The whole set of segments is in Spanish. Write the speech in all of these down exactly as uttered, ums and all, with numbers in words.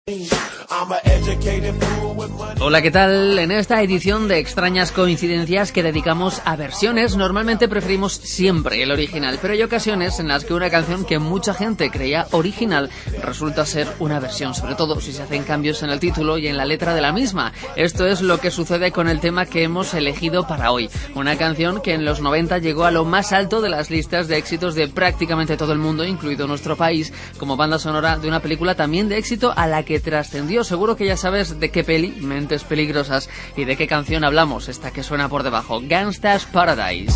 Hola, ¿qué tal? En esta edición de Extrañas Coincidencias que dedicamos a versiones, normalmente preferimos siempre el original, pero hay ocasiones en las que una canción que mucha gente creía original resulta ser una versión, sobre todo si se hacen cambios en el título y en la letra de la misma. Esto es lo que sucede con el tema que hemos elegido para hoy, una canción que en los noventa llegó a lo más alto de las listas de éxitos de prácticamente todo el mundo, incluido nuestro país, como banda sonora de una película también de éxito a la que trascendió. Seguro que ya sabes de qué peli, Mentes Peligrosas, y de qué canción hablamos, esta que suena por debajo, Gangsta's Paradise.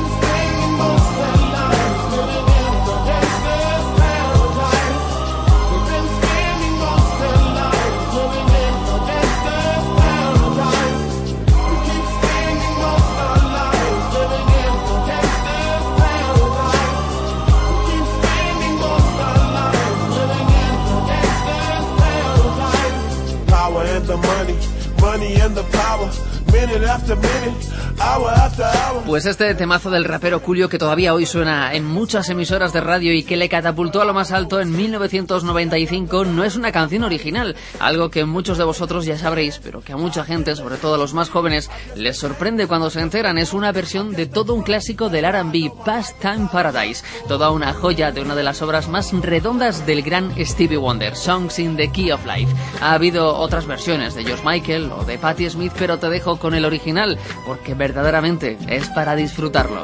Pues este temazo del rapero Coolio, que todavía hoy suena en muchas emisoras de radio y que le catapultó a lo más alto en mil novecientos noventa y cinco, no es una canción original, algo que muchos de vosotros ya sabréis, pero que a mucha gente, sobre todo a los más jóvenes, les sorprende cuando se enteran. Es una versión de todo un clásico del R and B, Pastime Paradise, toda una joya de una de las obras más redondas del gran Stevie Wonder, Songs in the Key of Life. Ha habido otras versiones de George Michael o de Patti Smith, pero te dejo con el original, porque verdaderamente es para disfrutarlo.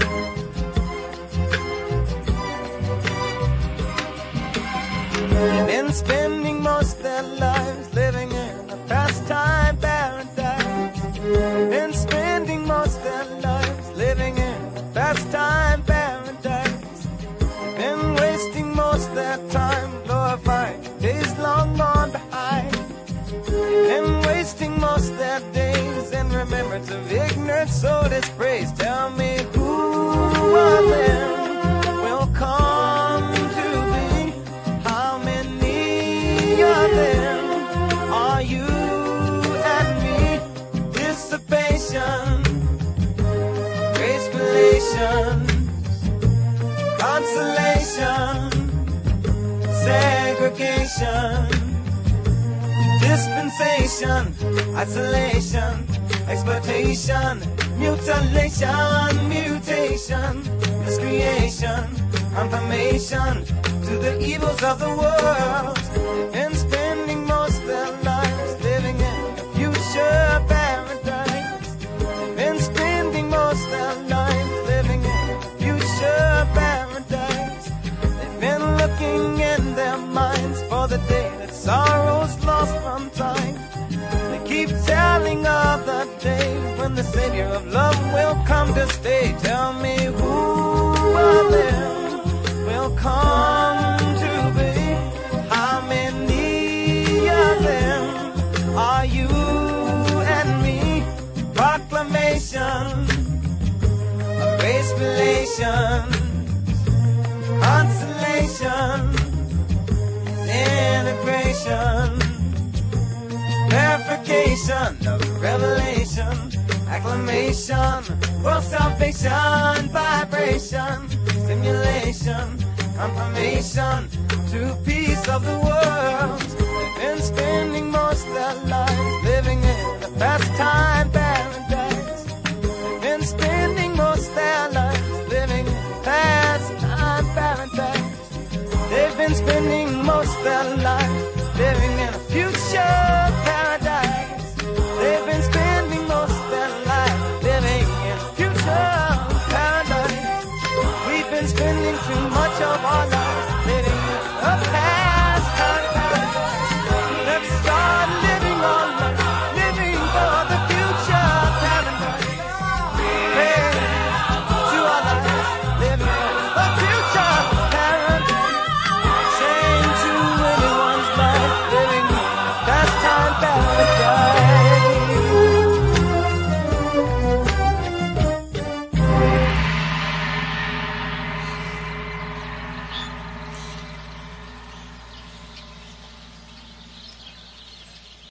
Been spending most their lives living in a pastime paradise. Been spending most their lives living in a pastime paradise. Been wasting most their time glorifying days long gone behind. Been wasting most their days in remembrance of ignorant soulless praise. Tell me who of them will come to be? How many of them are you and me? Dissipation, gracefulation, consolation, segregation, dispensation, isolation, exploitation, mutilation, mutation, miscreation, confirmation to the evils of the world, and spending most their lives living in a future paradise, and spending most their lives living in a future paradise. They've been looking in their minds for the day that sorrow's lost from time. They keep telling of the day when the Savior of love will come to stay. Tell me who of them will come to be? How many of them are you and me? Proclamation of grace relation, consolation, integration, verification of revelation, acclamation, world salvation, vibration, stimulation, confirmation to peace of the world.